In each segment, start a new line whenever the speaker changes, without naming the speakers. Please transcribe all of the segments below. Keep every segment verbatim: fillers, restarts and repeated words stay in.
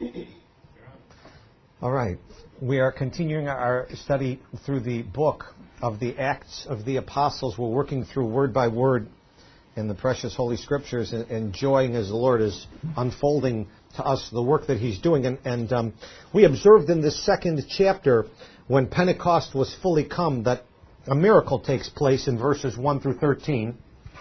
All right. We are continuing our study through the book of the Acts of the Apostles. We're working through word by word in the precious Holy Scriptures, and enjoying as the Lord is unfolding to us the work that He's doing. And, and um, we observed in this second chapter, when Pentecost was fully come, that a miracle takes place in verses one through thirteen.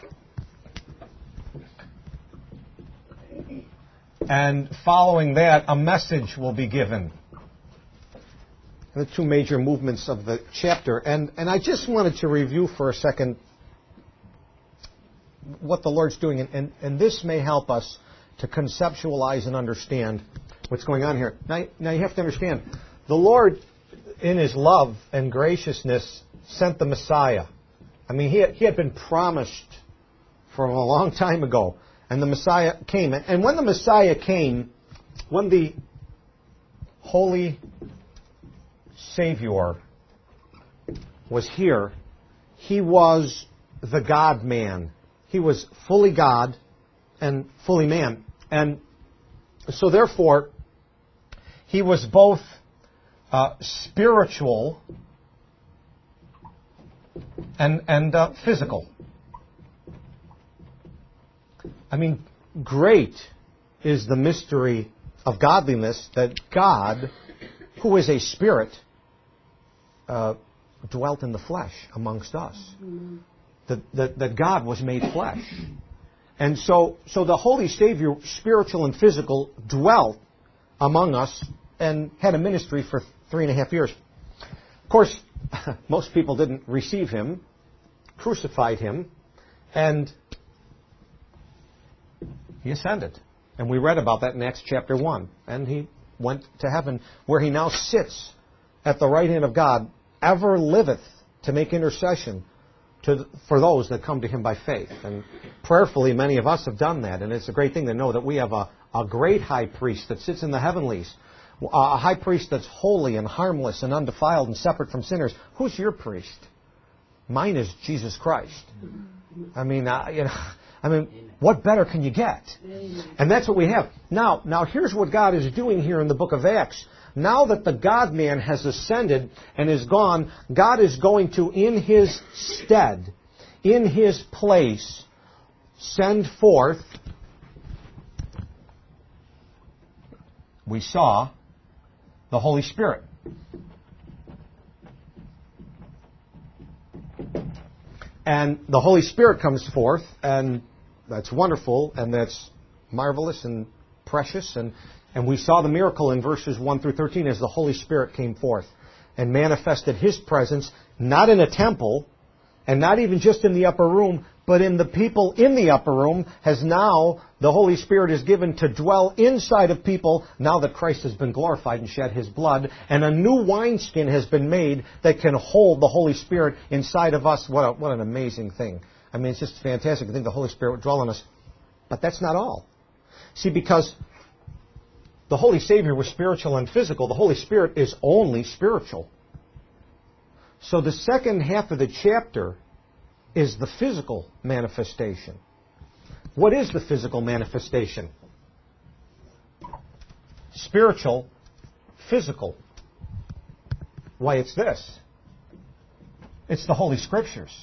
And following that, a message will be given. The two major movements of the chapter. And, and I just wanted to review for a second what the Lord's doing. And, and, and this may help us to conceptualize and understand what's going on here. Now, now you have to understand, the Lord, in His love and graciousness, sent the Messiah. I mean, He had, he had been promised from a long time ago. And the Messiah came. And when the Messiah came, when the Holy Savior was here, He was the God-man. He was fully God and fully man. And so therefore, He was both uh, spiritual and, and uh, physical. I mean, great is the mystery of godliness, that God, who is a spirit, uh, dwelt in the flesh amongst us. Mm-hmm. That, that, that God was made flesh. And so, so the Holy Savior, spiritual and physical, dwelt among us and had a ministry for three and a half years. Of course, most people didn't receive Him, crucified Him, and He ascended. And we read about that in Acts chapter one. And He went to heaven, where He now sits at the right hand of God, ever liveth to make intercession to, for those that come to Him by faith. And prayerfully, many of us have done that. And it's a great thing to know that we have a, a great high priest that sits in the heavenlies. A high priest that's holy and harmless and undefiled and separate from sinners. Who's your priest? Mine is Jesus Christ. I mean, uh, you know... I mean, what better can you get? And that's what we have. Now, now here's what God is doing here in the book of Acts. Now that the God-man has ascended and is gone, God is going to, in His stead, in His place, send forth, we saw, the Holy Spirit. And the Holy Spirit comes forth, and that's wonderful, and that's marvelous and precious. And, and we saw the miracle in verses one through thirteen as the Holy Spirit came forth and manifested His presence, not in a temple, and not even just in the upper room, but in the people in the upper room, as now the Holy Spirit is given to dwell inside of people, now that Christ has been glorified and shed His blood, and a new wineskin has been made that can hold the Holy Spirit inside of us. What, a, what an amazing thing. I mean, it's just fantastic to think the Holy Spirit would dwell in us. But that's not all. See, because the Holy Savior was spiritual and physical, the Holy Spirit is only spiritual. So the second half of the chapter is the physical manifestation. What is the physical manifestation? Spiritual, physical. Why, it's this. It's the Holy Scriptures.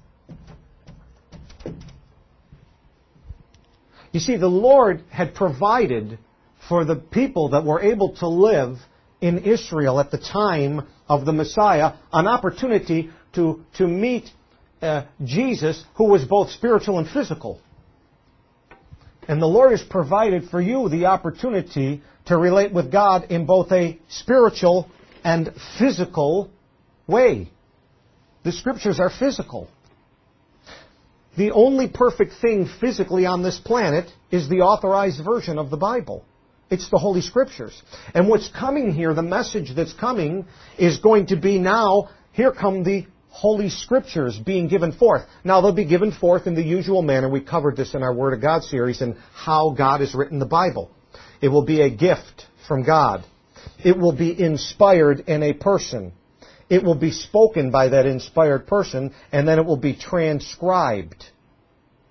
You see, the Lord had provided for the people that were able to live in Israel at the time of the Messiah an opportunity to, to meet uh, Jesus, who was both spiritual and physical. And the Lord has provided for you the opportunity to relate with God in both a spiritual and physical way. The Scriptures are physical. The only perfect thing physically on this planet is the authorized version of the Bible. It's the Holy Scriptures. And what's coming here, the message that's coming, is going to be now, here come the Holy Scriptures being given forth. Now, they'll be given forth in the usual manner. We covered this in our Word of God series and how God has written the Bible. It will be a gift from God. It will be inspired in a person. It will be spoken by that inspired person, and then it will be transcribed,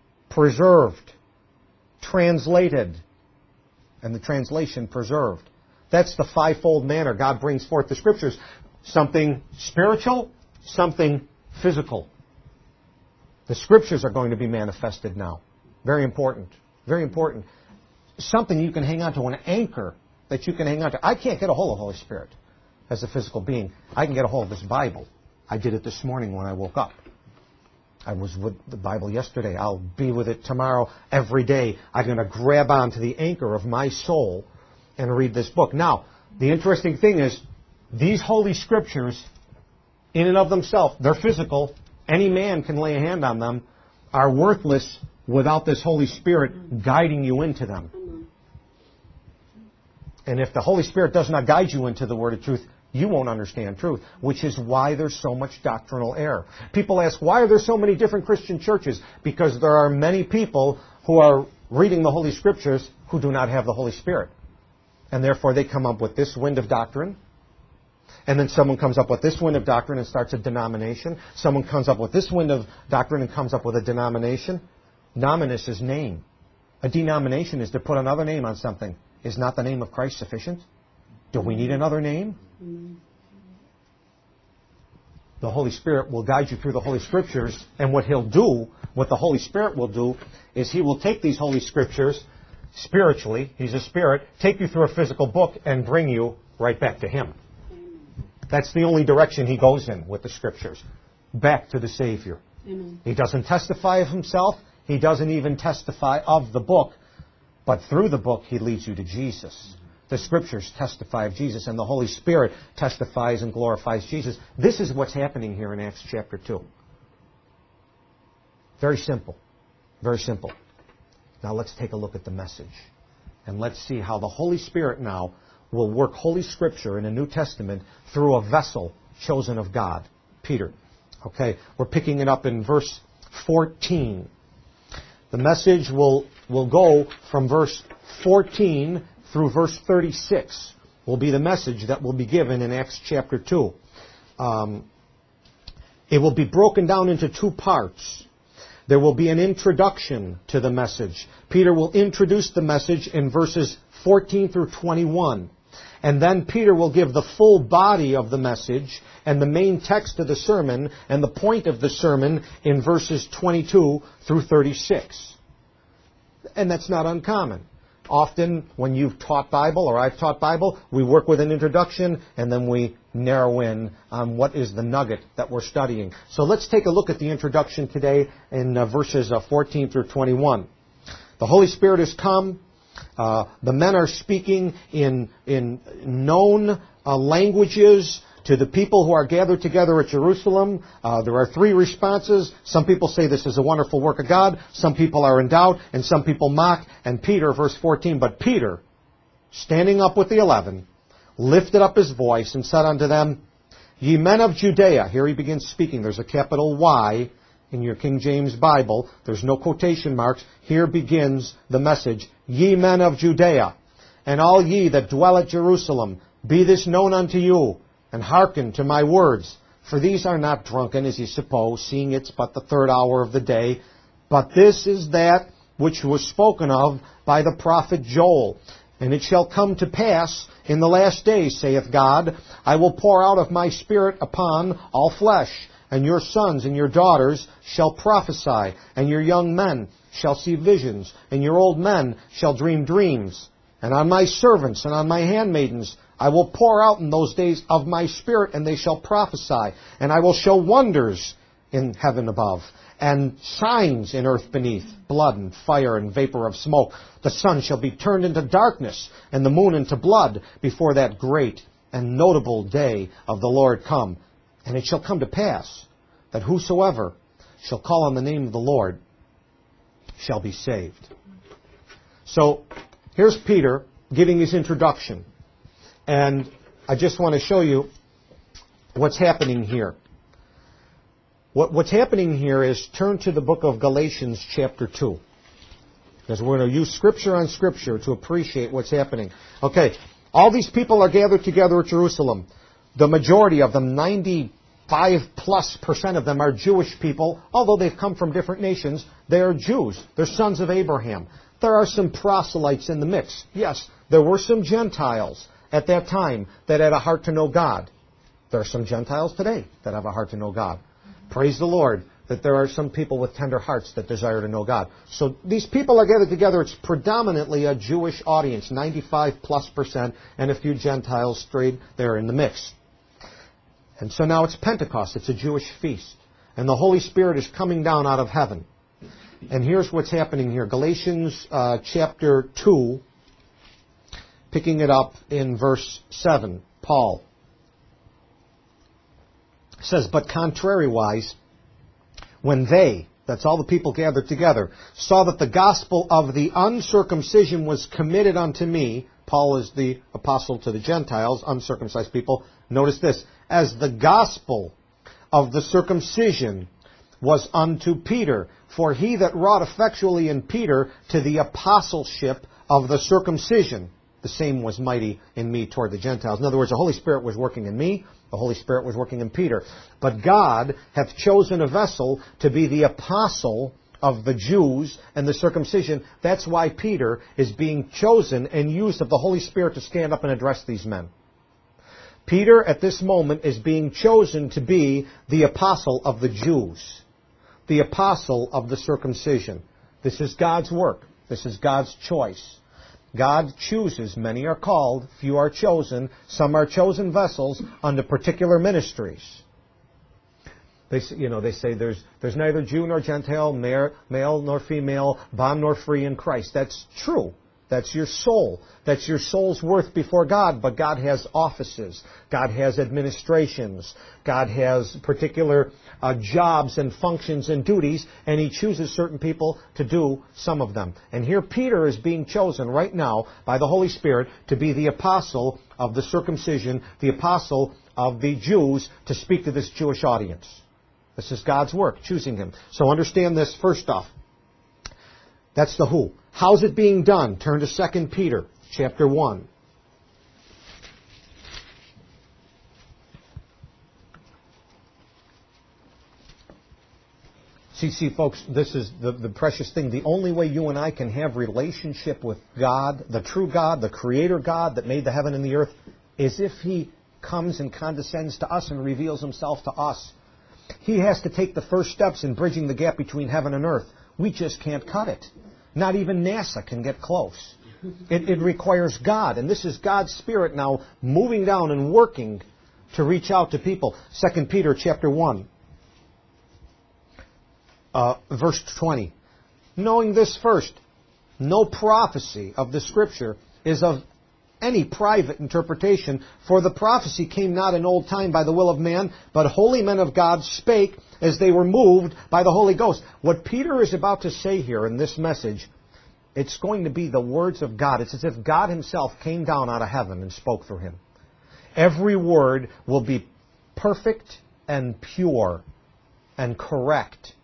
preserved, translated, and the translation preserved. That's the fivefold manner God brings forth the Scriptures. Something spiritual, something physical. The Scriptures are going to be manifested now. Very important. Very important. Something you can hang on to, an anchor that you can hang on to. I can't get a hold of the Holy Spirit as a physical being. I can get a hold of this Bible. I did it this morning when I woke up. I was with the Bible yesterday. I'll be with it tomorrow. Every day I'm going to grab onto the anchor of my soul and read this book. Now, the interesting thing is, these Holy Scriptures, in and of themselves, they're physical. Any man can lay a hand on them, are worthless without this Holy Spirit guiding you into them. And if the Holy Spirit does not guide you into the Word of truth, you won't understand truth, which is why there's so much doctrinal error. People ask, why are there so many different Christian churches? Because there are many people who are reading the Holy Scriptures who do not have the Holy Spirit. And therefore they come up with this wind of doctrine. And then someone comes up with this wind of doctrine and starts a denomination. Someone comes up with this wind of doctrine and comes up with a denomination. Nominus is name. A denomination is to put another name on something. Is not the name of Christ sufficient? Do we need another name? The Holy Spirit will guide you through the Holy Scriptures, and what He'll do, what the Holy Spirit will do, is He will take these Holy Scriptures spiritually, He's a Spirit, take you through a physical book and bring you right back to Him. That's the only direction He goes in with the Scriptures. Back to the Savior. Amen. He doesn't testify of Himself. He doesn't even testify of the book. But through the book, He leads you to Jesus. The Scriptures testify of Jesus, and the Holy Spirit testifies and glorifies Jesus. This is what's happening here in Acts chapter two. Very simple. Very simple. Now let's take a look at the message. And let's see how the Holy Spirit now will work Holy Scripture in the New Testament through a vessel chosen of God, Peter. Okay, we're picking it up in verse fourteen. The message will, will go from verse fourteen through verse thirty-six. Will be the message that will be given in Acts chapter two. Um, it will be broken down into two parts. There will be an introduction to the message. Peter will introduce the message in verses fourteen through twenty-one. And then Peter will give the full body of the message and the main text of the sermon and the point of the sermon in verses twenty-two through thirty-six. And that's not uncommon. Often when you've taught Bible or I've taught Bible, we work with an introduction and then we narrow in on what is the nugget that we're studying. So let's take a look at the introduction today in uh, verses uh, fourteen through twenty-one. The Holy Spirit has come. Uh, the men are speaking in, in known uh, languages to the people who are gathered together at Jerusalem. Uh, there are three responses. Some people say this is a wonderful work of God. Some people are in doubt, and some people mock. And Peter, verse fourteen, but Peter, standing up with the eleven, lifted up his voice and said unto them, Ye men of Judea. Here he begins speaking. There's a capital Y in your King James Bible. There's no quotation marks. Here begins the message. Ye men of Judea, and all ye that dwell at Jerusalem, be this known unto you, and hearken to my words. For these are not drunken, as ye suppose, seeing it's but the third hour of the day. But this is that which was spoken of by the prophet Joel. And it shall come to pass in the last days, saith God, I will pour out of my Spirit upon all flesh, and your sons and your daughters shall prophesy, and your young men shall see visions, and your old men shall dream dreams. And on my servants and on my handmaidens I will pour out in those days of my Spirit, and they shall prophesy. And I will show wonders in heaven above, and signs in earth beneath, blood and fire and vapor of smoke. The sun shall be turned into darkness, and the moon into blood, before that great and notable day of the Lord come. And it shall come to pass that whosoever shall call on the name of the Lord shall be saved. So, here's Peter giving his introduction. And I just want to show you what's happening here. What, what's happening here is turn to the book of Galatians chapter two. Because we're going to use Scripture on Scripture to appreciate what's happening. Okay, all these people are gathered together at Jerusalem. The majority of them, ninety-five plus percent of them, are Jewish people. Although they've come from different nations, they are Jews. They're sons of Abraham. There are some proselytes in the mix. Yes, there were some Gentiles. at that time that had a heart to know God. There are some Gentiles today that have a heart to know God. Praise the Lord that there are some people with tender hearts that desire to know God. So these people are gathered together. It's predominantly a Jewish audience, ninety-five plus percent, and a few Gentiles strayed there in the mix. And so now it's Pentecost. It's a Jewish feast. And the Holy Spirit is coming down out of heaven. And here's what's happening here. Galatians uh, chapter two, picking it up in verse seven, Paul says, "But contrariwise, when they," that's all the people gathered together, "saw that the gospel of the uncircumcision was committed unto me," Paul is the apostle to the Gentiles, uncircumcised people. Notice this, "as the gospel of the circumcision was unto Peter. For he that wrought effectually in Peter to the apostleship of the circumcision, the same was mighty in me toward the Gentiles." In other words, the Holy Spirit was working in me. The Holy Spirit was working in Peter. "But God hath chosen a vessel to be the apostle of the Jews and the circumcision." That's why Peter is being chosen and used of the Holy Spirit to stand up and address these men. Peter, at this moment, is being chosen to be the apostle of the Jews, the apostle of the circumcision. This is God's work. This is God's choice. God chooses. Many are called, few are chosen. Some are chosen vessels unto particular ministries. They, you know, they say there's there's neither Jew nor Gentile, male nor female, bond nor free in Christ. That's true. That's your soul. That's your soul's worth before God. But God has offices. God has administrations. God has particular uh, jobs and functions and duties, and He chooses certain people to do some of them. And here Peter is being chosen right now by the Holy Spirit to be the apostle of the circumcision, the apostle of the Jews, to speak to this Jewish audience. This is God's work, choosing him. So understand this first off. That's the who. How's it being done? Turn to Second Peter chapter one. See, see, folks, this is the, the precious thing. The only way you and I can have relationship with God, the true God, the Creator God that made the heaven and the earth, is if He comes and condescends to us and reveals Himself to us. He has to take the first steps in bridging the gap between heaven and earth. We just can't cut it. Not even NASA can get close. It, it requires God, and this is God's Spirit now moving down and working to reach out to people. Second Peter chapter one, uh, verse twenty. "Knowing this first, no prophecy of the Scripture is of any private interpretation, for the prophecy came not in old time by the will of man, but holy men of God spake as they were moved by the Holy Ghost." What Peter is about to say here in this message, it's going to be the words of God. It's as if God Himself came down out of heaven and spoke through him. Every word will be perfect and pure and correct.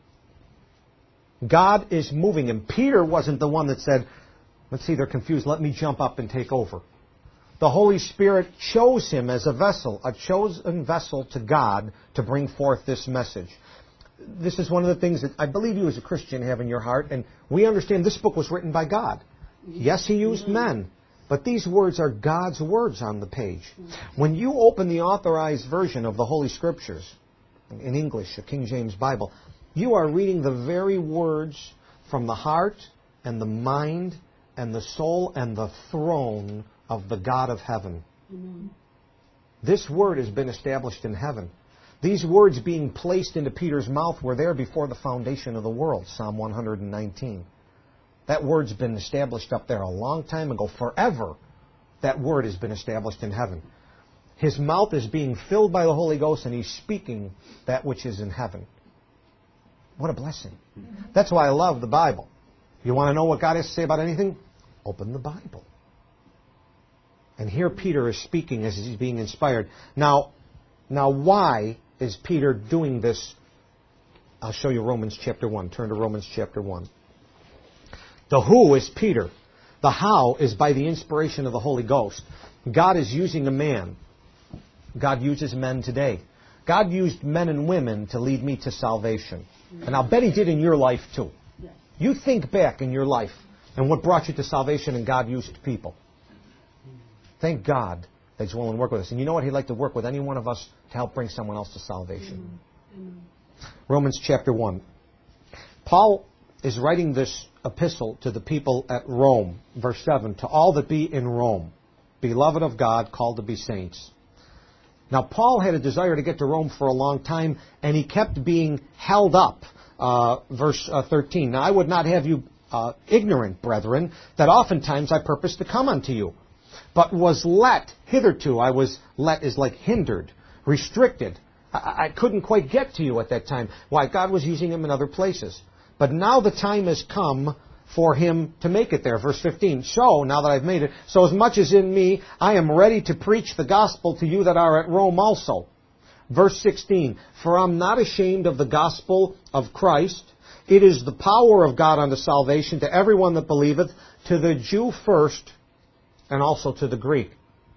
God is moving him. Peter wasn't the one that said, let's see, they're confused, let me jump up and take over. The Holy Spirit chose him as a vessel, a chosen vessel to God to bring forth this message. This is one of the things that I believe you as a Christian have in your heart, and we understand this book was written by God. Yes, He used men, but these words are God's words on the page. When you open the authorized version of the Holy Scriptures, in English, a King James Bible, you are reading the very words from the heart and the mind and the soul and the throne of the God of heaven. Amen. This word has been established in heaven. These words being placed into Peter's mouth were there before the foundation of the world, Psalm one hundred nineteen. That word's been established up there a long time ago. Forever, that word has been established in heaven. His mouth is being filled by the Holy Ghost, and He's speaking that which is in heaven. What a blessing. That's why I love the Bible. You want to know what God has to say about anything? Open the Bible. And here Peter is speaking as he's being inspired. Now, now why is Peter doing this? I'll show you Romans chapter one. Turn to Romans chapter one. The who is Peter. The how is by the inspiration of the Holy Ghost. God is using a man. God uses men today. God used men and women to lead me to salvation. And I'll bet He did in your life too. You think back in your life and what brought you to salvation, and God used people. Thank God that He's willing to work with us. And you know what? He'd like to work with any one of us to help bring someone else to salvation. Amen. Romans chapter one. Paul is writing this epistle to the people at Rome, verse seven, to all that be in Rome, beloved of God, called to be saints. Now, Paul had a desire to get to Rome for a long time, and he kept being held up. Uh, verse uh, thirteen, now I would not have you uh, ignorant, brethren, that oftentimes I purposed to come unto you, but was let hitherto. I was let is like hindered, restricted. I, I couldn't quite get to you at that time. Why? God was using him in other places. But now the time has come for him to make it there. Verse fifteen, so, now that I've made it, so as much as in me, I am ready to preach the gospel to you that are at Rome also. Verse sixteen, for I'm not ashamed of the gospel of Christ. It is the power of God unto salvation to everyone that believeth, to the Jew first, and also to the Greek.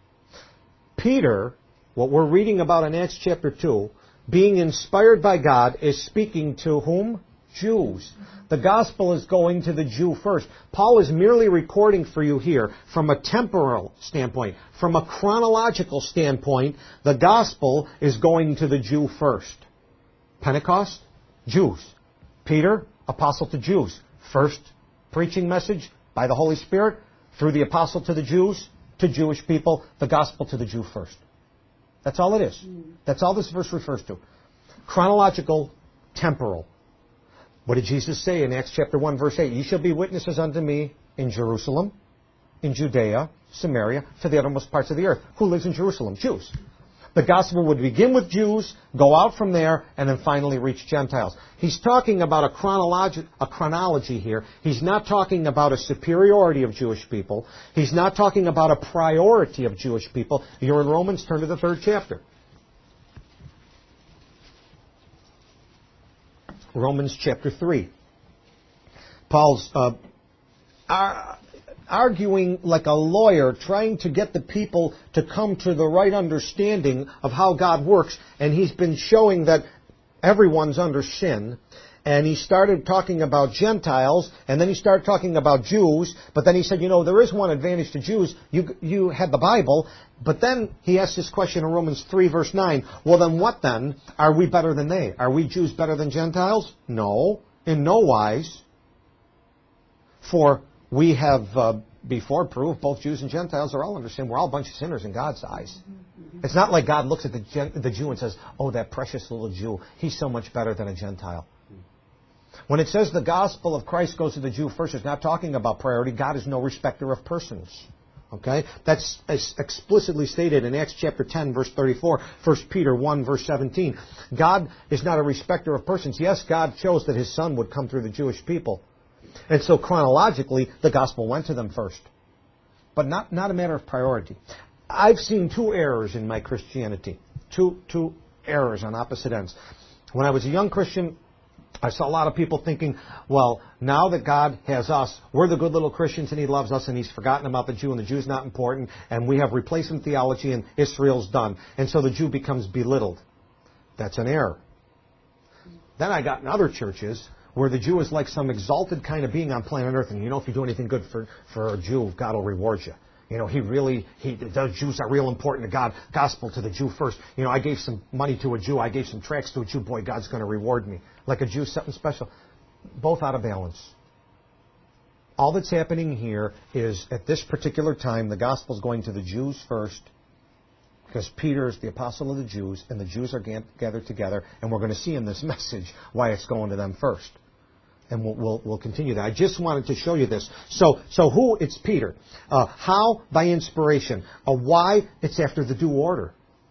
Peter, what we're reading about in Acts chapter two, being inspired by God, is speaking to whom? Jews. The gospel is going to the Jew first. Paul is merely recording for you here from a temporal standpoint. From a chronological standpoint, the gospel is going to the Jew first. Pentecost, Jews. Peter, apostle to Jews. First preaching message by the Holy Spirit through the apostle to the Jews, to Jewish people, the gospel to the Jew first. That's all it is. That's all this verse refers to. Chronological, temporal. What did Jesus say in Acts chapter one, verse eight? Ye shall be witnesses unto me in Jerusalem, in Judea, Samaria, to the uttermost parts of the earth. Who lives in Jerusalem? Jews. The gospel would begin with Jews, go out from there, and then finally reach Gentiles. He's talking about a, chronologi- a chronology here. He's not talking about a superiority of Jewish people. He's not talking about a priority of Jewish people. You're in Romans, turn to the third chapter. Romans chapter three. Paul's uh, ar- arguing like a lawyer, trying to get the people to come to the right understanding of how God works. And he's been showing that everyone's under sin. And he started talking about Gentiles, and then he started talking about Jews, but then he said, you know, there is one advantage to Jews. You, you had the Bible, but then he asked this question in Romans three, verse nine. Well, then what then? Are we better than they? Are we Jews better than Gentiles? No, in no wise. For we have uh, before proved both Jews and Gentiles are all under sin. We're all a bunch of sinners in God's eyes. It's not like God looks at the, Gen- the Jew and says, oh, that precious little Jew, he's so much better than a Gentile. When it says the gospel of Christ goes to the Jew first, it's not talking about priority. God is no respecter of persons. Okay? That's explicitly stated in Acts chapter ten, verse thirty-four, First Peter one, verse seventeen. God is not a respecter of persons. Yes, God chose that His Son would come through the Jewish people. And so chronologically, the gospel went to them first. But not, not a matter of priority. I've seen two errors in my Christianity. Two, two errors on opposite ends. When I was a young Christian, I saw a lot of people thinking, well, now that God has us, we're the good little Christians and He loves us and He's forgotten about the Jew and the Jew's not important and we have replacement theology and Israel's done. And so the Jew becomes belittled. That's an error. Then I got in other churches where the Jew is like some exalted kind of being on planet Earth, and you know, if you do anything good for, for a Jew, God will reward you. You know, he really, he, those Jews are real important to God. Gospel to the Jew first. You know, I gave some money to a Jew. I gave some tracts to a Jew. Boy, God's going to reward me. Like a Jew, something special. Both out of balance. All that's happening here is at this particular time, the gospel's going to the Jews first, because Peter is the apostle of the Jews, and the Jews are gathered together, and we're going to see in this message why it's going to them first. And we'll, we'll, we'll continue that. I just wanted to show you this. So, so who? It's Peter. Uh, how? By inspiration. Uh, why? It's after the due order.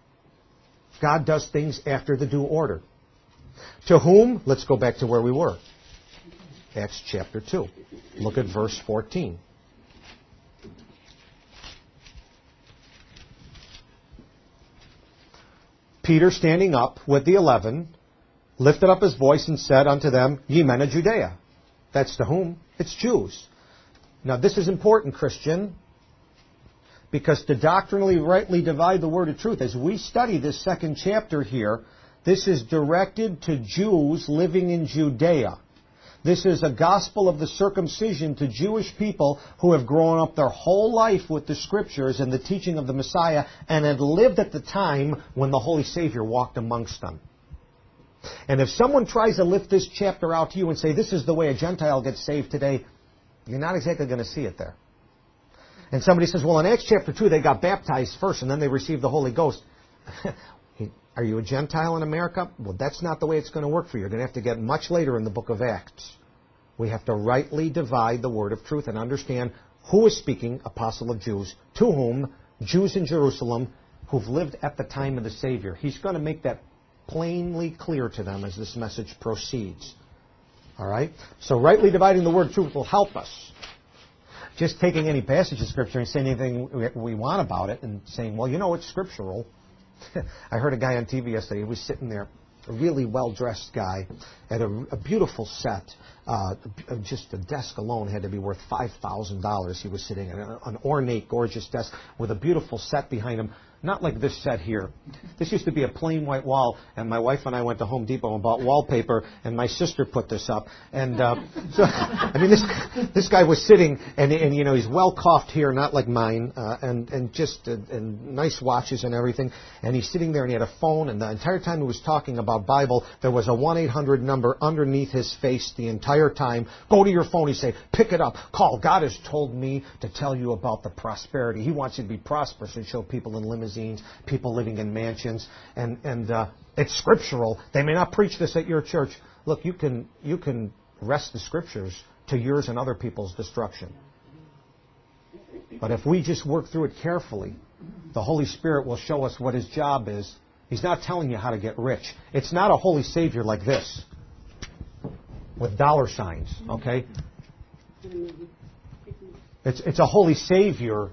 God does things after the due order. To whom? Let's go back to where we were. Acts chapter two. Look at verse fourteen. Peter, standing up with the eleven, lifted up his voice and said unto them, Ye men of Judea. That's to whom? It's Jews. Now this is important, Christian, because to doctrinally rightly divide the word of truth, as we study this second chapter here, this is directed to Jews living in Judea. This is a gospel of the circumcision to Jewish people who have grown up their whole life with the Scriptures and the teaching of the Messiah and had lived at the time when the Holy Savior walked amongst them. And if someone tries to lift this chapter out to you and say, this is the way a Gentile gets saved today, you're not exactly going to see it there. And somebody says, well, in Acts chapter two, they got baptized first and then they received the Holy Ghost. Are you a Gentile in America? Well, that's not the way it's going to work for you. You're going to have to get much later in the book of Acts. We have to rightly divide the word of truth and understand who is speaking, apostle of Jews, to whom, Jews in Jerusalem, who've lived at the time of the Savior. He's going to make that plainly clear to them as this message proceeds. All right? So rightly dividing the word of truth will help us. Just taking any passage of Scripture and saying anything we want about it and saying, well, you know, it's scriptural. I heard a guy on T V yesterday. He was sitting there, a really well-dressed guy, at a, a beautiful set. Uh, just the desk alone had to be worth five thousand dollars. He was sitting at an, an ornate, gorgeous desk with a beautiful set behind him. Not like this set here. This used to be a plain white wall, and my wife and I went to Home Depot and bought wallpaper, and my sister put this up. And uh, so, I mean, this this guy was sitting, and and you know, he's well coiffed here, not like mine, uh, and and just uh, and nice watches and everything. And he's sitting there, and he had a phone, and the entire time he was talking about Bible, there was a one eight hundred number underneath his face the entire time. Go to your phone, he said, pick it up, call. God has told me to tell you about the prosperity. He wants you to be prosperous and show people in limousines, people living in mansions, and and uh, it's scriptural. They may not preach this at your church. Look, you can you can wrest the Scriptures to yours and other people's destruction. But if we just work through it carefully, the Holy Spirit will show us what His job is. He's not telling you how to get rich. It's not a Holy Savior like this, with dollar signs, okay? It's it's a Holy Savior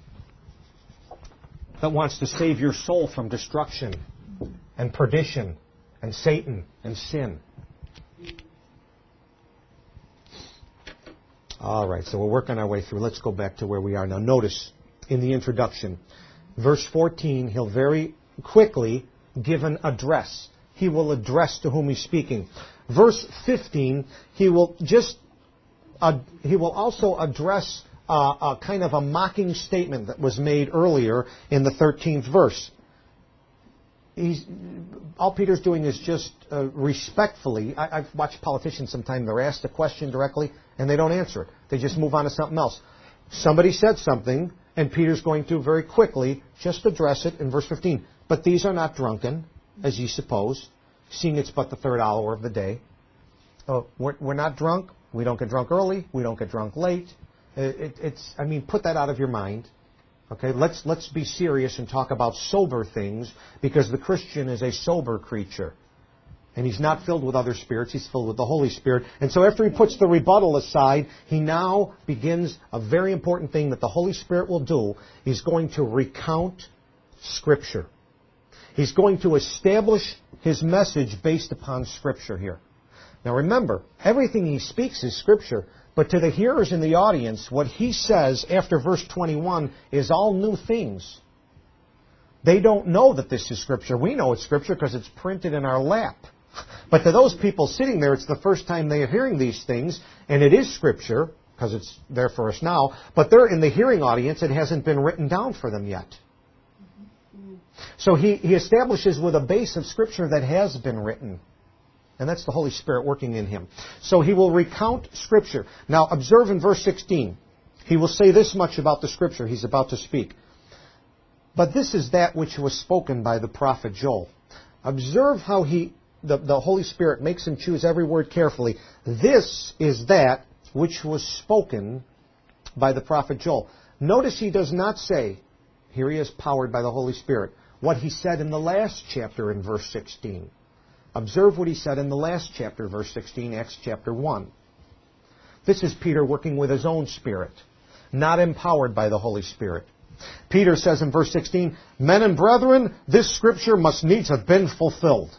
that wants to save your soul from destruction and perdition and Satan and sin. All right, so we're working our way through. Let's go back to where we are now. Notice in the introduction, verse fourteen, he'll very quickly give an address. He will address to whom he's speaking. Verse fifteen, he will just uh, he will also address Uh, a kind of a mocking statement that was made earlier in the thirteenth verse. He's, all Peter's doing is just uh, respectfully. I, I've watched politicians sometimes, they're asked a question directly and they don't answer it. They just move on to something else. Somebody said something and Peter's going to very quickly just address it in verse fifteen. But these are not drunken, as ye suppose, seeing it's but the third hour of the day. Uh, we're, we're not drunk. We don't get drunk early. We don't get drunk late. It, it's, I mean, put that out of your mind. Okay, let's let's be serious and talk about sober things, because the Christian is a sober creature. And he's not filled with other spirits, he's filled with the Holy Spirit. And so after he puts the rebuttal aside, he now begins a very important thing that the Holy Spirit will do. He's going to recount Scripture. He's going to establish his message based upon Scripture here. Now remember, everything he speaks is Scripture. But to the hearers in the audience, what he says after verse twenty-one is all new things. They don't know that this is Scripture. We know it's Scripture because it's printed in our lap. But to those people sitting there, it's the first time they are hearing these things, and it is Scripture, because it's there for us now, but they're in the hearing audience, it hasn't been written down for them yet. So he, he establishes with a base of Scripture that has been written. And that's the Holy Spirit working in him. So he will recount Scripture. Now observe in verse sixteen. He will say this much about the Scripture he's about to speak. But this is that which was spoken by the prophet Joel. Observe how he, the, the Holy Spirit makes him choose every word carefully. This is that which was spoken by the prophet Joel. Notice he does not say, here he is powered by the Holy Spirit, what he said in the last chapter in verse sixteen. Observe what he said in the last chapter, verse sixteen, Acts chapter one. This is Peter working with his own spirit, not empowered by the Holy Spirit. Peter says in verse sixteen, men and brethren, this Scripture must needs have been fulfilled.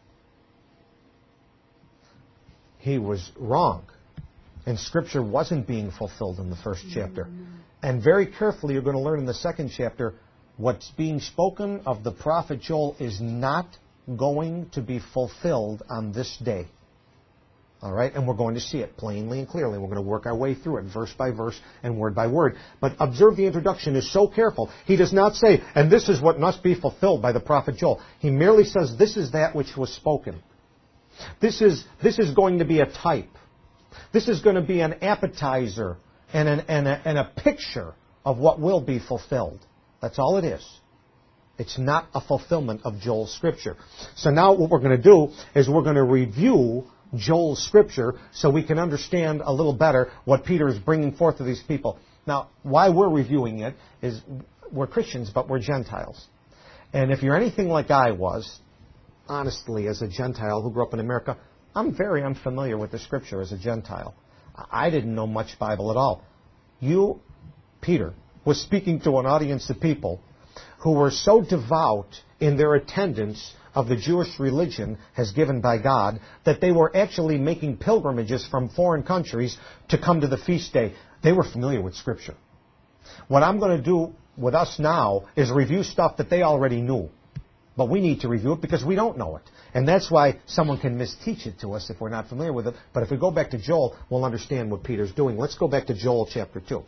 He was wrong. And Scripture wasn't being fulfilled in the first chapter. And very carefully, you're going to learn in the second chapter, what's being spoken of the prophet Joel is not going to be fulfilled on this day. All right, and we're going to see it plainly and clearly. We're going to work our way through it verse by verse and word by word. But observe the introduction is so careful. He does not say, and this is what must be fulfilled by the prophet Joel. He merely says, this is that which was spoken. This is, this is going to be a type. This is going to be an appetizer and, an, and, a, and a picture of what will be fulfilled. That's all it is. It's not a fulfillment of Joel's scripture. So now what we're going to do is we're going to review Joel's scripture so we can understand a little better what Peter is bringing forth to these people. Now, why we're reviewing it is we're Christians, but we're Gentiles. And if you're anything like I was, honestly, as a Gentile who grew up in America, I'm very unfamiliar with the scripture as a Gentile. I didn't know much Bible at all. You, Peter, was speaking to an audience of people who were so devout in their attendance of the Jewish religion as given by God that they were actually making pilgrimages from foreign countries to come to the feast day. They were familiar with Scripture. What I'm going to do with us now is review stuff that they already knew. But we need to review it because we don't know it. And that's why someone can misteach it to us if we're not familiar with it. But if we go back to Joel, we'll understand what Peter's doing. Let's go back to Joel chapter two.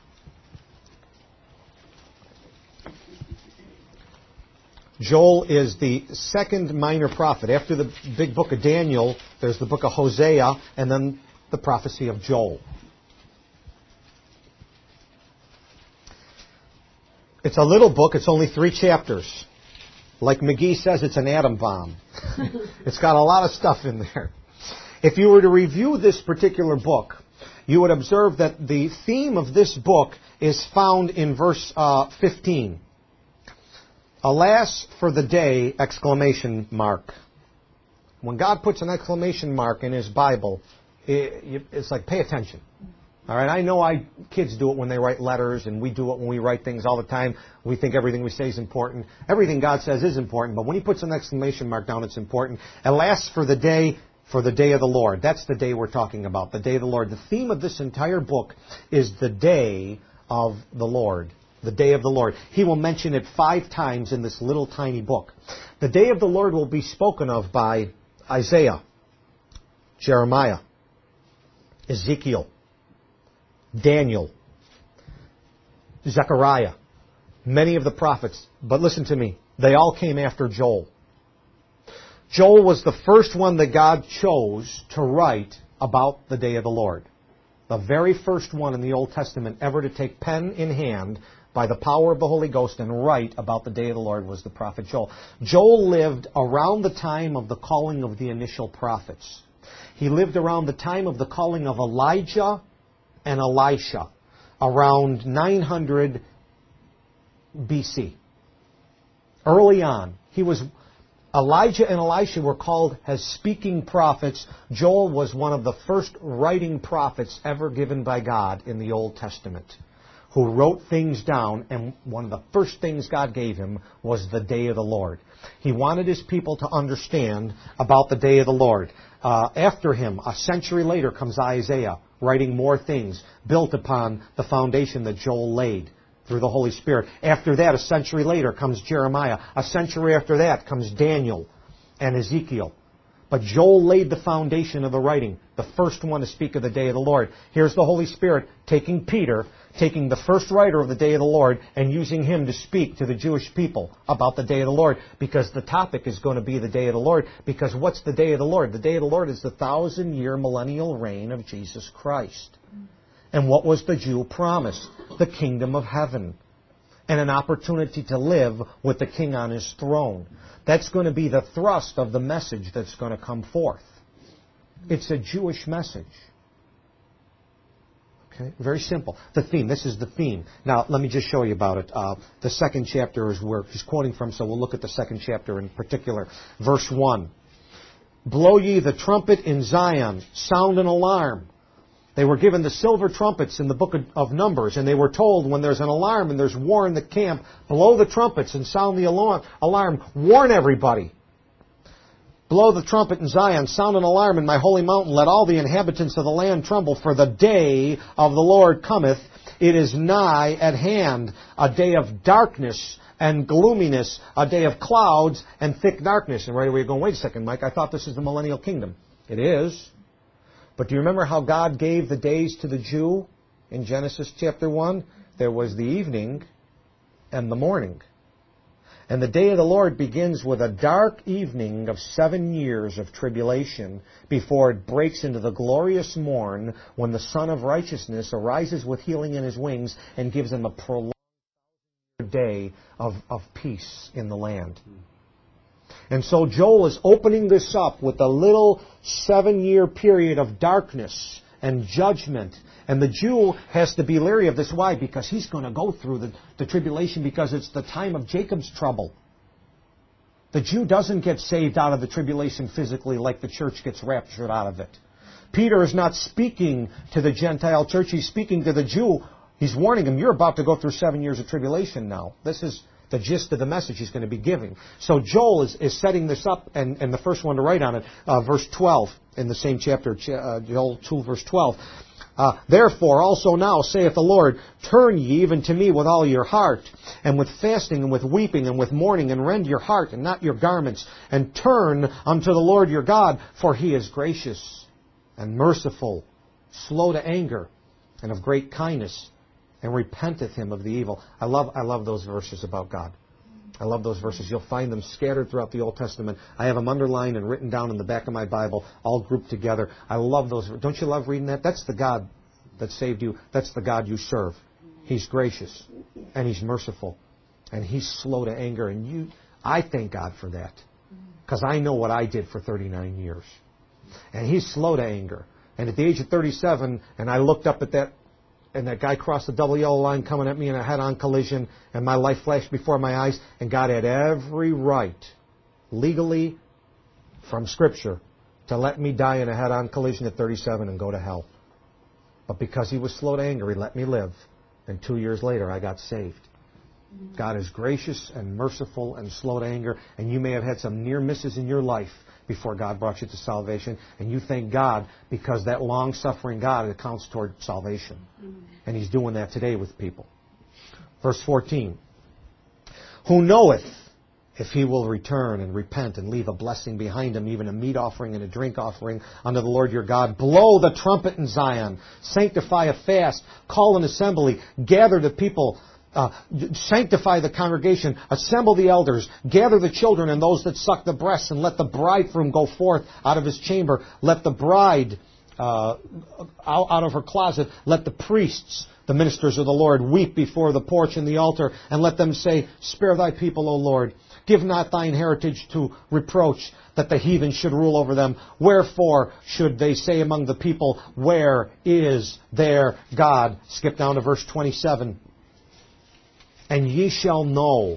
Joel is the second minor prophet. After the big book of Daniel, there's the book of Hosea, and then the prophecy of Joel. It's a little book. It's only three chapters. Like McGee says, it's an atom bomb. It's got a lot of stuff in there. If you were to review this particular book, you would observe that the theme of this book is found in verse uh, fifteen. Alas for the day, exclamation mark. When God puts an exclamation mark in His Bible, it, it's like, pay attention. All right, I know I kids do it when they write letters, and we do it when we write things all the time. We think everything we say is important. Everything God says is important, but when He puts an exclamation mark down, it's important. Alas for the day, for the day of the Lord. That's the day we're talking about, the day of the Lord. The theme of this entire book is the day of the Lord. The day of the Lord. He will mention it five times in this little tiny book. The day of the Lord will be spoken of by Isaiah, Jeremiah, Ezekiel, Daniel, Zechariah, many of the prophets. But listen to me, they all came after Joel. Joel was the first one that God chose to write about the day of the Lord. The very first one in the Old Testament ever to take pen in hand by the power of the Holy Ghost and write about the day of the Lord was the prophet Joel. Joel lived around the time of the calling of the initial prophets. He lived around the time of the calling of Elijah and Elisha, around nine hundred B C. Early on, he was Elijah and Elisha were called as speaking prophets. Joel was one of the first writing prophets ever given by God in the Old Testament, who wrote things down, and one of the first things God gave him was the day of the Lord. He wanted His people to understand about the day of the Lord. Uh, after him, a century later, comes Isaiah, writing more things built upon the foundation that Joel laid through the Holy Spirit. After that, a century later, comes Jeremiah. A century after that comes Daniel and Ezekiel. But Joel laid the foundation of the writing, the first one to speak of the day of the Lord. Here's the Holy Spirit taking Peter, taking the first writer of the day of the Lord, and using him to speak to the Jewish people about the day of the Lord, because the topic is going to be the day of the Lord. Because what's the day of the Lord? The day of the Lord is the thousand-year millennial reign of Jesus Christ. And what was the Jew promised? The kingdom of heaven. And an opportunity to live with the King on His throne. That's going to be the thrust of the message that's going to come forth. It's a Jewish message. Okay, very simple. The theme. This is the theme. Now, let me just show you about it. Uh, the second chapter is where he's quoting from, so we'll look at the second chapter in particular. Verse one. Blow ye the trumpet in Zion, sound an alarm. They were given the silver trumpets in the book of Numbers, and they were told when there's an alarm and there's war in the camp, blow the trumpets and sound the alarm. alarm. Warn everybody. Blow the trumpet in Zion, sound an alarm in my holy mountain. Let all the inhabitants of the land tremble, for the day of the Lord cometh. It is nigh at hand, a day of darkness and gloominess, a day of clouds and thick darkness. And right away you're going, wait a second, Mike, I thought this is the millennial kingdom. It is. But do you remember how God gave the days to the Jew in Genesis chapter one? There was the evening and the morning. And the day of the Lord begins with a dark evening of seven years of tribulation before it breaks into the glorious morn when the Son of Righteousness arises with healing in His wings and gives them a prolonged day of, of peace in the land. And so Joel is opening this up with a little seven-year period of darkness and judgment. And the Jew has to be leery of this. Why? Because he's going to go through the, the tribulation because it's the time of Jacob's trouble. The Jew doesn't get saved out of the tribulation physically like the church gets raptured out of it. Peter is not speaking to the Gentile church. He's speaking to the Jew. He's warning him, you're about to go through seven years of tribulation now. This is the gist of the message he's going to be giving. So Joel is, is setting this up, and, and the first one to write on it, uh, verse twelve in the same chapter, uh, Joel two, verse twelve. Uh, Therefore also now, saith the Lord, turn ye even to me with all your heart, and with fasting, and with weeping, and with mourning, and rend your heart, and not your garments, and turn unto the Lord your God, for He is gracious and merciful, slow to anger, and of great kindness, and repenteth Him of the evil. I love, I love those verses about God. I love those verses. You'll find them scattered throughout the Old Testament. I have them underlined and written down in the back of my Bible, all grouped together. I love those. Don't you love reading that? That's the God that saved you. That's the God you serve. He's gracious, and He's merciful, and He's slow to anger. And you, I thank God for that, because I know what I did for thirty-nine years. And He's slow to anger. And at the age of thirty-seven, and I looked up at that, and that guy crossed the double yellow line coming at me in a head-on collision, and my life flashed before my eyes, and God had every right, legally, from Scripture, to let me die in a head-on collision at thirty-seven and go to hell. But because He was slow to anger, He let me live, and two years later I got saved. God is gracious and merciful and slow to anger, and you may have had some near misses in your life before God brought you to salvation, and you thank God because that long-suffering God accounts toward salvation. Mm-hmm. And He's doing that today with people. Verse fourteen. Who knoweth if he will return and repent and leave a blessing behind him, even a meat offering and a drink offering unto the Lord your God. Blow the trumpet in Zion. Sanctify a fast. Call an assembly. Gather the people. Uh, sanctify the congregation, assemble the elders, gather the children and those that suck the breasts, and let the bridegroom go forth out of his chamber. Let the bride uh, out, out of her closet. Let the priests, the ministers of the Lord, weep before the porch and the altar, and let them say, Spare thy people, O Lord. Give not thine heritage to reproach, that the heathen should rule over them. Wherefore should they say among the people, Where is their God? Skip down to verse twenty-seven. And ye shall know,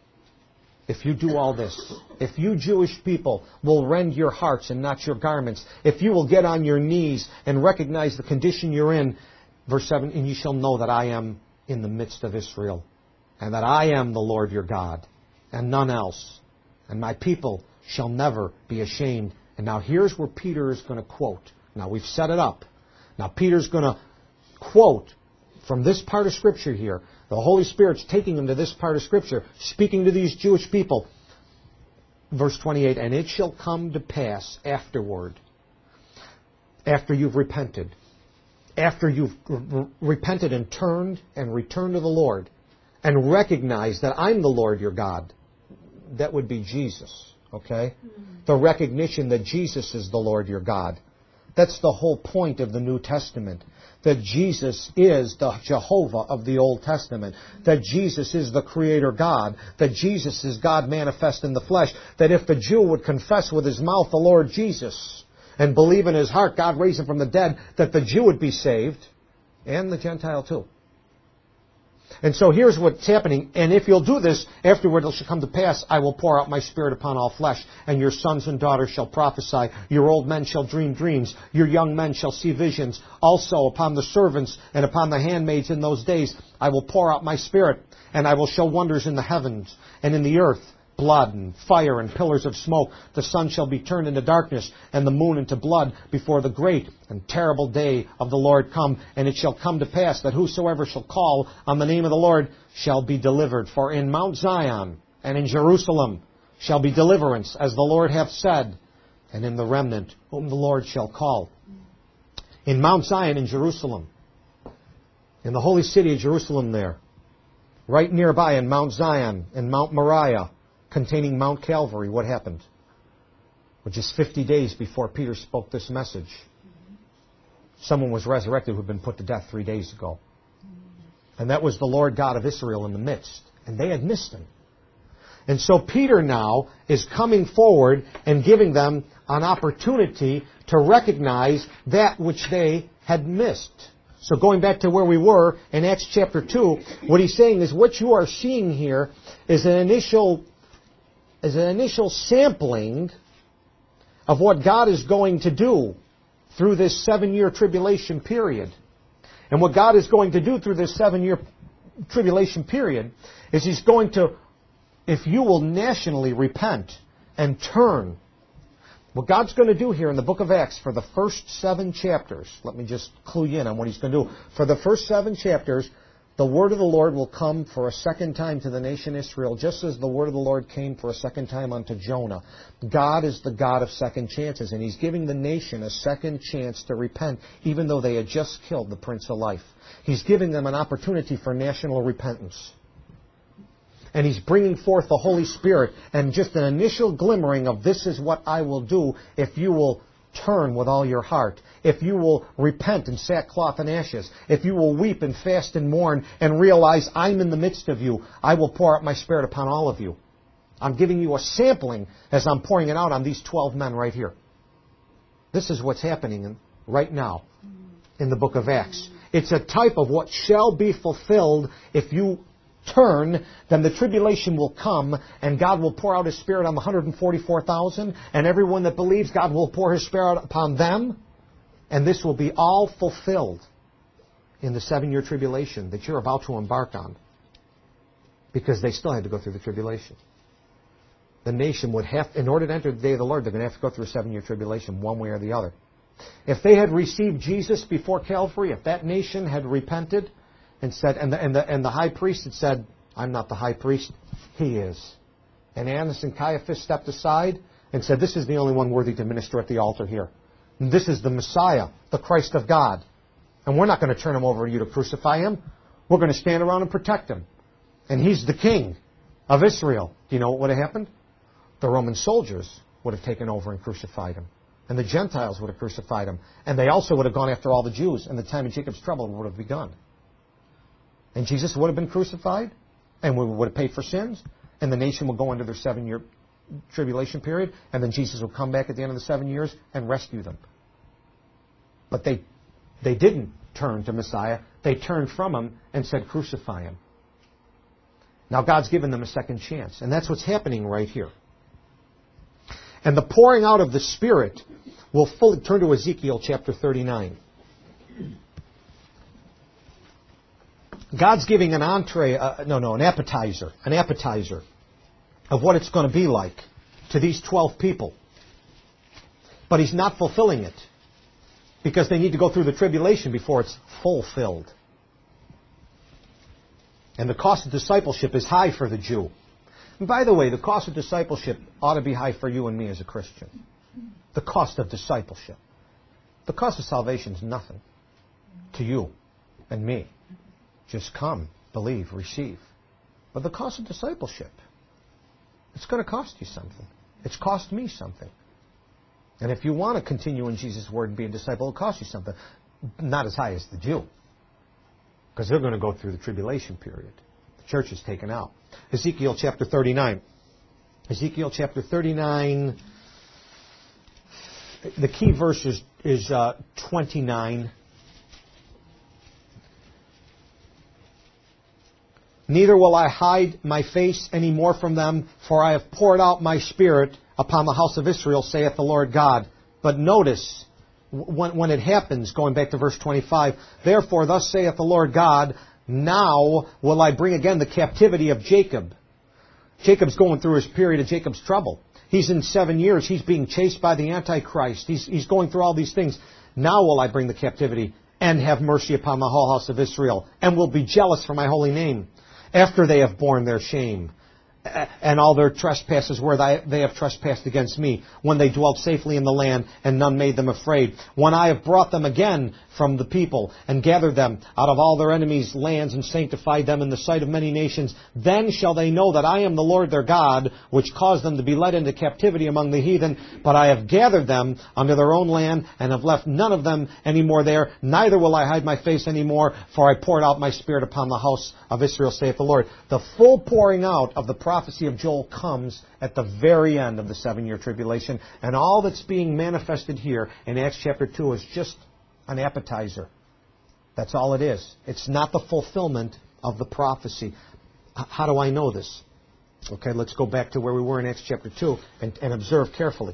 if you do all this, if you Jewish people will rend your hearts and not your garments, if you will get on your knees and recognize the condition you're in, verse seven, and ye shall know that I am in the midst of Israel, and that I am the Lord your God, and none else, and my people shall never be ashamed. And now here's where Peter is going to quote. Now we've set it up. Now Peter's going to quote from this part of Scripture here. The Holy Spirit's taking them to this part of Scripture, speaking to these Jewish people. Verse twenty-eight, and it shall come to pass afterward, after you've repented, after you've re- repented and turned and returned to the Lord, and recognized that I'm the Lord your God. That would be Jesus, okay? Mm-hmm. The recognition that Jesus is the Lord your God. That's the whole point of the New Testament. That Jesus is the Jehovah of the Old Testament. That Jesus is the Creator God. That Jesus is God manifest in the flesh. That if the Jew would confess with his mouth the Lord Jesus and believe in his heart God raised him from the dead, that the Jew would be saved, and the Gentile too. And so here's what's happening. And if you'll do this, afterward it shall come to pass, I will pour out my Spirit upon all flesh, and your sons and daughters shall prophesy. Your old men shall dream dreams. Your young men shall see visions. Also upon the servants and upon the handmaids in those days I will pour out my Spirit, and I will show wonders in the heavens and in the earth, blood and fire and pillars of smoke. The sun shall be turned into darkness, and the moon into blood, before the great and terrible day of the Lord come. And it shall come to pass that whosoever shall call on the name of the Lord shall be delivered. For in Mount Zion and in Jerusalem shall be deliverance, as the Lord hath said, and in the remnant whom the Lord shall call. in Mount Zion in Jerusalem, in the holy city of Jerusalem there, right nearby in Mount Zion and Mount Moriah, containing Mount Calvary, what happened? Well, just fifty days before Peter spoke this message, someone was resurrected who had been put to death three days ago. And that was the Lord God of Israel in the midst. And they had missed him. And so Peter now is coming forward and giving them an opportunity to recognize that which they had missed. So going back to where we were in Acts chapter two, what he's saying is what you are seeing here is an initial, is an initial sampling of what God is going to do through this seven-year tribulation period. And what God is going to do through this seven-year tribulation period is He's going to, if you will nationally repent and turn, what God's going to do here in the book of Acts for the first seven chapters, let me just clue you in on what He's going to do. For the first seven chapters, the word of the Lord will come for a second time to the nation Israel, just as the word of the Lord came for a second time unto Jonah. God is the God of second chances, and He's giving the nation a second chance to repent, even though they had just killed the Prince of Life. He's giving them an opportunity for national repentance. And He's bringing forth the Holy Spirit and just an initial glimmering of this is what I will do if you will turn with all your heart, if you will repent in sackcloth and ashes, if you will weep and fast and mourn and realize I'm in the midst of you, I will pour out my Spirit upon all of you. I'm giving you a sampling as I'm pouring it out on these twelve men right here. This is what's happening in, right now in the book of Acts. It's a type of what shall be fulfilled if you turn, then the tribulation will come, and God will pour out His Spirit on the one hundred forty-four thousand, and everyone that believes, God will pour His Spirit upon them, and this will be all fulfilled in the seven-year tribulation that you're about to embark on, because they still had to go through the tribulation. The nation would have, in order to enter the day of the Lord, they're going to have to go through a seven-year tribulation, one way or the other. If they had received Jesus before Calvary, if that nation had repented, and said, and the, and the and the high priest had said, I'm not the high priest, he is. And Annas and Caiaphas stepped aside and said, this is the only one worthy to minister at the altar here. And this is the Messiah, the Christ of God. And we're not going to turn him over to you to crucify him. We're going to stand around and protect him. And he's the king of Israel. Do you know what would have happened? The Roman soldiers would have taken over and crucified him. And the Gentiles would have crucified him. And they also would have gone after all the Jews. And the time of Jacob's trouble would have begun. And Jesus would have been crucified, and we would have paid for sins, and the nation would go into their seven-year tribulation period, and then Jesus would come back at the end of the seven years and rescue them. But they, they didn't turn to Messiah. They turned from Him and said, crucify Him. Now God's given them a second chance, and that's what's happening right here. And the pouring out of the Spirit will fully turn to Ezekiel chapter thirty-nine. God's giving an entree, uh, no, no, an appetizer, an appetizer of what it's going to be like to these twelve people. But He's not fulfilling it because they need to go through the tribulation before it's fulfilled. And the cost of discipleship is high for the Jew. And by the way, the cost of discipleship ought to be high for you and me as a Christian. The cost of discipleship. The cost of salvation is nothing to you and me. Just come, believe, receive. But the cost of discipleship, it's going to cost you something. It's cost me something. And if you want to continue in Jesus' Word and be a disciple, it'll cost you something. Not as high as the Jew. Because they're going to go through the tribulation period. The church is taken out. Ezekiel chapter thirty-nine. Ezekiel chapter thirty-nine. The key verse is, is uh, twenty-nine. Neither will I hide my face any more from them, for I have poured out my Spirit upon the house of Israel, saith the Lord God. But notice, when, when it happens, going back to verse twenty-five, therefore thus saith the Lord God, now will I bring again the captivity of Jacob. Jacob's going through his period of Jacob's trouble. He's in seven years. He's being chased by the Antichrist. He's, he's going through all these things. Now will I bring the captivity and have mercy upon the whole house of Israel, and will be jealous for my holy name, after they have borne their shame. and all their trespasses where they have trespassed against me, when they dwelt safely in the land, and none made them afraid. When I have brought them again from the people, and gathered them out of all their enemies' lands, and sanctified them in the sight of many nations, then shall they know that I am the Lord their God, which caused them to be led into captivity among the heathen. But I have gathered them unto their own land, and have left none of them any more there, neither will I hide my face any more, for I poured out my Spirit upon the house of Israel, saith the Lord. The full pouring out of the prophecy of Joel comes at the very end of the seven-year tribulation, and all that's being manifested here in Acts chapter two is just an appetizer. That's all it is. It's not the fulfillment of the prophecy. H- how do I know this? Okay, let's go back to where we were in Acts chapter two and, and observe carefully.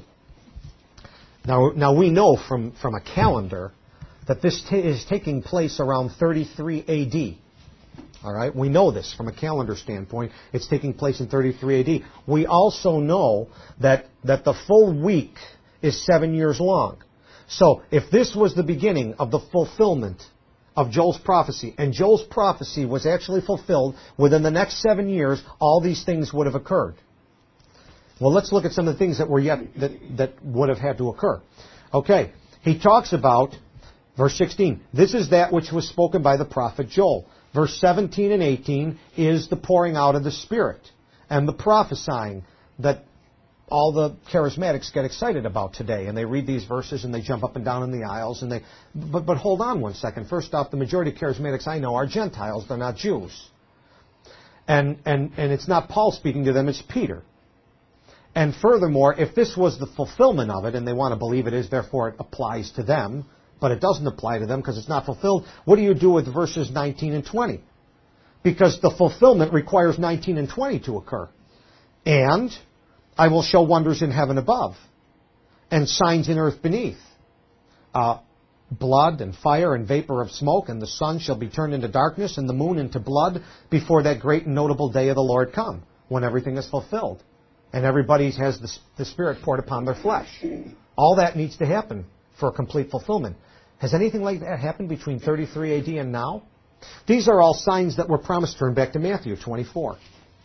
Now, now we know from, from a calendar that this t- is taking place around thirty-three A D. All right, we know this from a calendar standpoint. It's taking place in thirty-three A D. We also know that, that the full week is seven years long. So if this was the beginning of the fulfillment of Joel's prophecy, and Joel's prophecy was actually fulfilled within the next seven years, all these things would have occurred. Well, let's look at some of the things that were yet that, that would have had to occur. Okay, he talks about verse sixteen. This is that which was spoken by the prophet Joel. Verse seventeen and eighteen is the pouring out of the Spirit and the prophesying that all the charismatics get excited about today. And they read these verses and they jump up and down in the aisles. And they, but, but hold on one second. First off, the majority of charismatics I know are Gentiles. They're not Jews. And, and, and it's not Paul speaking to them, it's Peter. And furthermore, if this was the fulfillment of it, and they want to believe it is, therefore it applies to them, but it doesn't apply to them because it's not fulfilled, what do you do with verses nineteen and twenty? Because the fulfillment requires nineteen and twenty to occur. And I will show wonders in heaven above, and signs in earth beneath. Uh, blood and fire and vapor of smoke, and the sun shall be turned into darkness, and the moon into blood, before that great and notable day of the Lord come, when everything is fulfilled. And everybody has the, the Spirit poured upon their flesh. All that needs to happen for a complete fulfillment. Has anything like that happened between thirty-three A D and now? These are all signs that were promised. Turn back to Matthew twenty-four.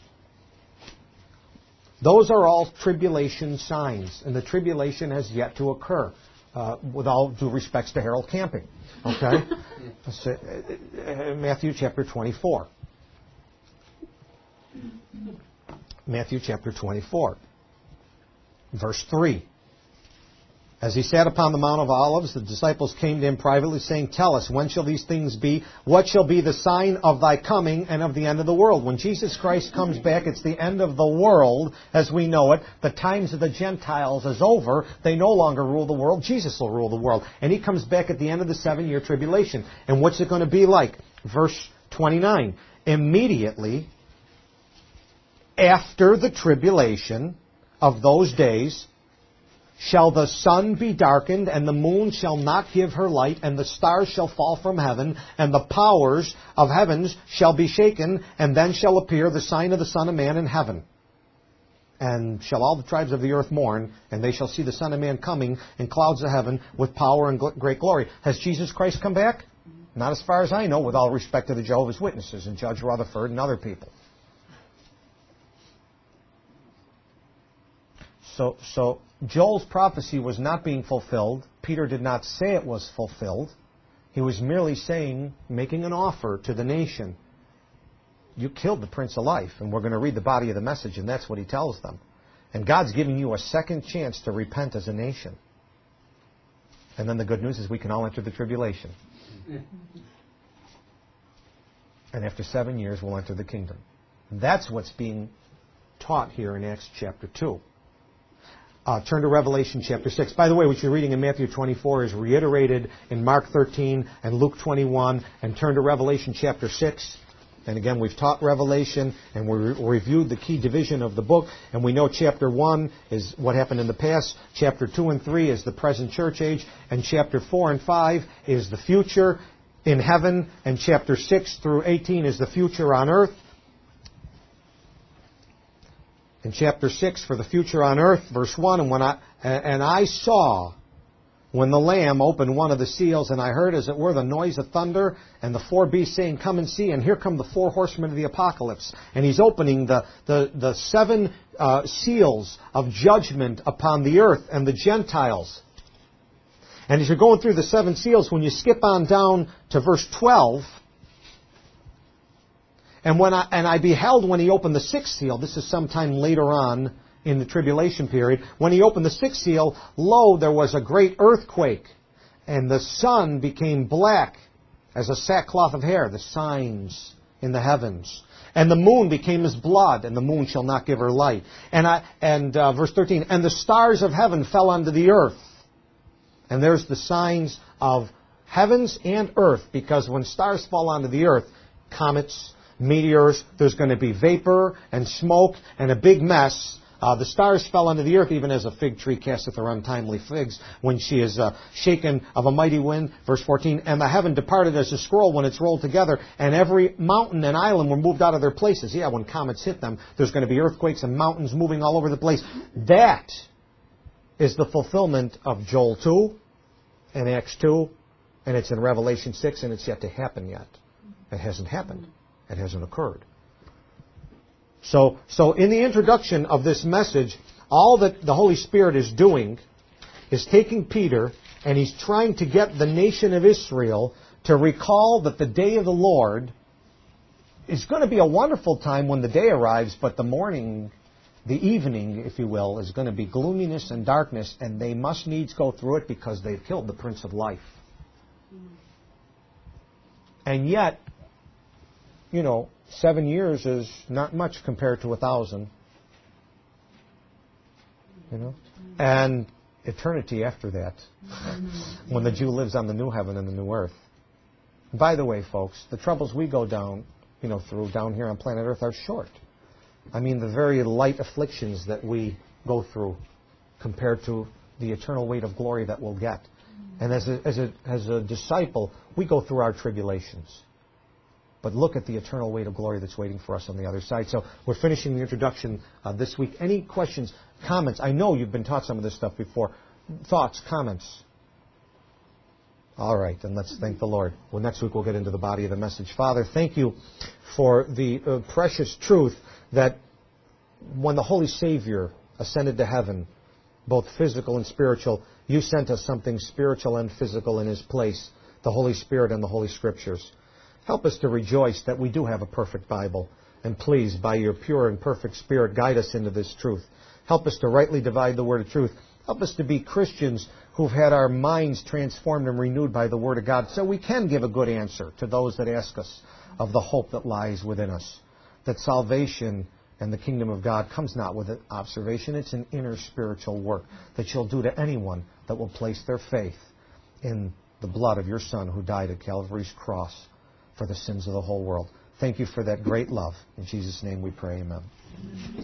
Those are all tribulation signs, and the tribulation has yet to occur, uh, with all due respects to Harold Camping. Okay? Matthew chapter twenty-four. Matthew chapter twenty-four, verse three. As he sat upon the Mount of Olives, the disciples came to him privately, saying, Tell us, when shall these things be? What shall be the sign of thy coming and of the end of the world? When Jesus Christ comes back, it's the end of the world as we know it. The times of the Gentiles is over. They no longer rule the world. Jesus will rule the world. And he comes back at the end of the seven-year tribulation. And what's it going to be like? Verse twenty-nine. Immediately after the tribulation of those days, shall the sun be darkened, and the moon shall not give her light, and the stars shall fall from heaven, and the powers of heavens shall be shaken, and then shall appear the sign of the Son of Man in heaven. And shall all the tribes of the earth mourn, and they shall see the Son of Man coming in clouds of heaven with power and great glory. Has Jesus Christ come back? Not as far as I know, with all respect to the Jehovah's Witnesses and Judge Rutherford and other people. So, so Joel's prophecy was not being fulfilled. Peter did not say it was fulfilled. He was merely saying, making an offer to the nation. You killed the Prince of Life, and we're going to read the body of the message, and that's what he tells them. And God's giving you a second chance to repent as a nation. And then the good news is we can all enter the tribulation. And after seven years, we'll enter the kingdom. That's what's being taught here in Acts chapter two. Uh, turn to Revelation chapter six. By the way, what you're reading in Matthew twenty-four is reiterated in Mark thirteen and Luke twenty-one. And turn to Revelation chapter six. And again, we've taught Revelation, and we re- reviewed the key division of the book. And we know chapter one is what happened in the past. Chapter two and three is the present church age. And chapter four and five is the future in heaven. And chapter six through eighteen is the future on earth. In chapter six, for the future on earth, verse one, and when I and I saw when the Lamb opened one of the seals, and I heard, as it were, the noise of thunder, and the four beasts saying, "Come and see." And here come the four horsemen of the apocalypse. And he's opening the, the, the seven uh, seals of judgment upon the earth and the Gentiles. And as you're going through the seven seals, when you skip on down to verse twelve, and when I, and I beheld when he opened the sixth seal, this is sometime later on in the tribulation period, when he opened the sixth seal, lo, there was a great earthquake, and the sun became black as a sackcloth of hair, the signs in the heavens. And the moon became as blood, and the moon shall not give her light. And I and uh, verse thirteen, and the stars of heaven fell unto the earth. And there's the signs of heavens and earth, because when stars fall onto the earth, comets, meteors, there's going to be vapor and smoke and a big mess. Uh, the stars fell unto the earth, even as a fig tree casteth her untimely figs, when she is uh, shaken of a mighty wind. Verse fourteen, and the heaven departed as a scroll when it's rolled together, and every mountain and island were moved out of their places. Yeah, when comets hit them, there's going to be earthquakes and mountains moving all over the place. That is the fulfillment of Joel two and Acts two, and it's in Revelation six, and it's yet to happen yet. It hasn't happened. It hasn't occurred. So, so in the introduction of this message, all that the Holy Spirit is doing is taking Peter, and he's trying to get the nation of Israel to recall that the day of the Lord is going to be a wonderful time when the day arrives, but the morning, the evening, if you will, is going to be gloominess and darkness, and they must needs go through it because they've killed the Prince of Life. And yet, you know, seven years is not much compared to a thousand. You know? And eternity after that, when the Jew lives on the new heaven and the new earth. By the way, folks, the troubles we go down, you know, through down here on planet Earth are short. I mean, the very light afflictions that we go through compared to the eternal weight of glory that we'll get. And as a, as a, as a disciple, we go through our tribulations. But look at the eternal weight of glory that's waiting for us on the other side. So we're finishing the introduction uh, this week. Any questions, comments? I know you've been taught some of this stuff before. Thoughts, comments? All right, then let's thank the Lord. Well, next week we'll get into the body of the message. Father, thank you for the uh, precious truth that when the Holy Savior ascended to heaven, both physical and spiritual, you sent us something spiritual and physical in His place, the Holy Spirit and the Holy Scriptures. Help us to rejoice that we do have a perfect Bible. And please, by your pure and perfect Spirit, guide us into this truth. Help us to rightly divide the word of truth. Help us to be Christians who've had our minds transformed and renewed by the Word of God, so we can give a good answer to those that ask us of the hope that lies within us. That salvation and the kingdom of God comes not with observation. It's an inner spiritual work that you'll do to anyone that will place their faith in the blood of your Son who died at Calvary's cross for the sins of the whole world. Thank you for that great love. In Jesus' name we pray, amen.